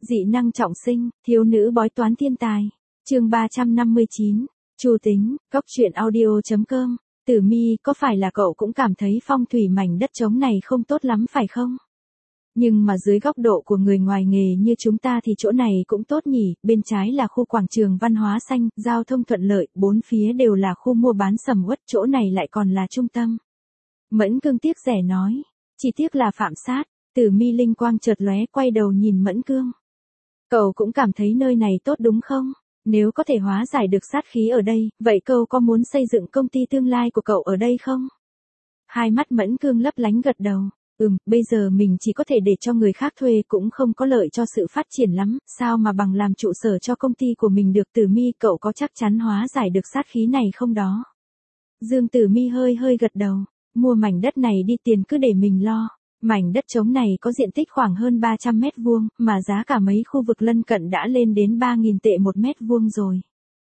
Dị năng trọng sinh, thiếu nữ bói toán thiên tài. Chương 359. Chu tính, cốc truyện audio.com. Tử Mi, có phải là cậu cũng cảm thấy phong thủy mảnh đất trống này không tốt lắm phải không? Nhưng mà dưới góc độ của người ngoài nghề như chúng ta thì chỗ này cũng tốt nhỉ, bên trái là khu quảng trường văn hóa xanh, giao thông thuận lợi, bốn phía đều là khu mua bán sầm uất, chỗ này lại còn là trung tâm. Mẫn Cương tiếc rẻ nói, chỉ tiếc là phạm sát. Tử Mi linh quang chợt lóe, quay đầu nhìn Mẫn Cương. Cậu cũng cảm thấy nơi này tốt đúng không? Nếu có thể hóa giải được sát khí ở đây, vậy cậu có muốn xây dựng công ty tương lai của cậu ở đây không? Hai mắt Mẫn Cương lấp lánh gật đầu. Bây giờ mình chỉ có thể để cho người khác thuê cũng không có lợi cho sự phát triển lắm, sao mà bằng làm trụ sở cho công ty của mình được. Tử Mi, cậu có chắc chắn hóa giải được sát khí này không đó? Dương Tử Mi hơi gật đầu, mua mảnh đất này đi, tiền cứ để mình lo. Mảnh đất trống này có diện tích khoảng hơn 300 mét vuông, mà giá cả mấy khu vực lân cận đã lên đến 3.000 tệ một mét vuông rồi.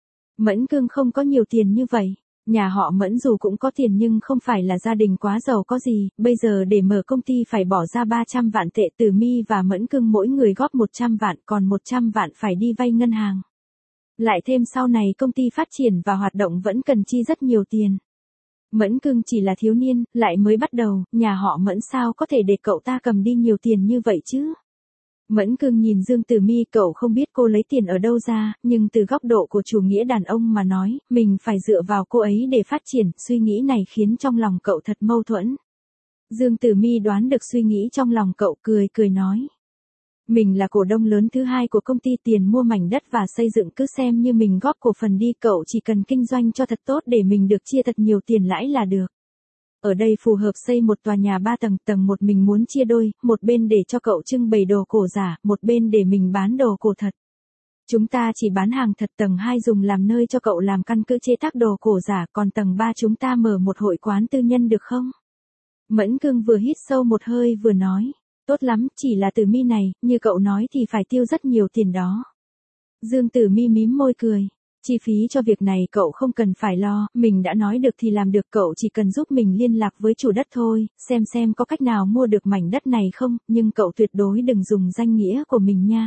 Mẫn Cương không có nhiều tiền như vậy. Nhà họ Mẫn dù cũng có tiền nhưng không phải là gia đình quá giàu có gì, bây giờ để mở công ty phải bỏ ra 300 vạn tệ. Tử Mi và Mẫn Cương mỗi người góp 100 vạn, còn 100 vạn phải đi vay ngân hàng. Lại thêm sau này công ty phát triển và hoạt động vẫn cần chi rất nhiều tiền. Mẫn Cương chỉ là thiếu niên, lại mới bắt đầu, nhà họ Mẫn sao có thể để cậu ta cầm đi nhiều tiền như vậy chứ? Mẫn Cương nhìn Dương Tử Mi, cậu không biết cô lấy tiền ở đâu ra, nhưng từ góc độ của chủ nghĩa đàn ông mà nói, mình phải dựa vào cô ấy để phát triển. Suy nghĩ này khiến trong lòng cậu thật mâu thuẫn. Dương Tử Mi đoán được suy nghĩ trong lòng cậu, cười nói. Mình là cổ đông lớn thứ hai của công ty, tiền mua mảnh đất và xây dựng cứ xem như mình góp cổ phần đi, cậu chỉ cần kinh doanh cho thật tốt để mình được chia thật nhiều tiền lãi là được. Ở đây phù hợp xây một tòa nhà 3 tầng, tầng 1 mình muốn chia đôi, một bên để cho cậu trưng bày đồ cổ giả, một bên để mình bán đồ cổ thật. Chúng ta chỉ bán hàng thật, tầng 2 dùng làm nơi cho cậu làm căn cứ chế tác đồ cổ giả, còn tầng 3 chúng ta mở một hội quán tư nhân được không? Mẫn Cương vừa hít sâu một hơi vừa nói. Tốt lắm, chỉ là Tử Mi này, như cậu nói thì phải tiêu rất nhiều tiền đó. Dương Tử Mi mím môi cười. Chi phí cho việc này cậu không cần phải lo, mình đã nói được thì làm được, cậu chỉ cần giúp mình liên lạc với chủ đất thôi, xem có cách nào mua được mảnh đất này không, nhưng cậu tuyệt đối đừng dùng danh nghĩa của mình nha.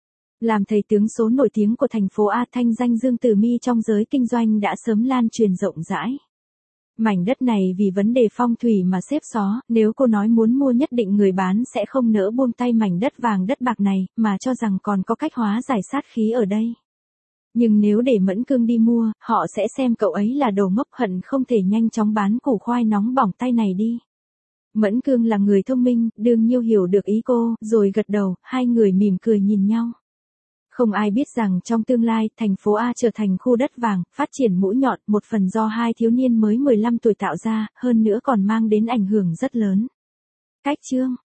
Làm thầy tướng số nổi tiếng của thành phố A, thanh danh Dương Tử Mi trong giới kinh doanh đã sớm lan truyền rộng rãi. Mảnh đất này vì vấn đề phong thủy mà xếp xó, nếu cô nói muốn mua nhất định người bán sẽ không nỡ buông tay mảnh đất vàng đất bạc này, mà cho rằng còn có cách hóa giải sát khí ở đây. Nhưng nếu để Mẫn Cương đi mua, họ sẽ xem cậu ấy là đồ ngốc, hận không thể nhanh chóng bán củ khoai nóng bỏng tay này đi. Mẫn Cương là người thông minh, đương nhiên hiểu được ý cô, rồi gật đầu, hai người mỉm cười nhìn nhau. Không ai biết rằng trong tương lai, thành phố A trở thành khu đất vàng, phát triển mũi nhọn, một phần do hai thiếu niên mới 15 tuổi tạo ra, hơn nữa còn mang đến ảnh hưởng rất lớn. Cách chương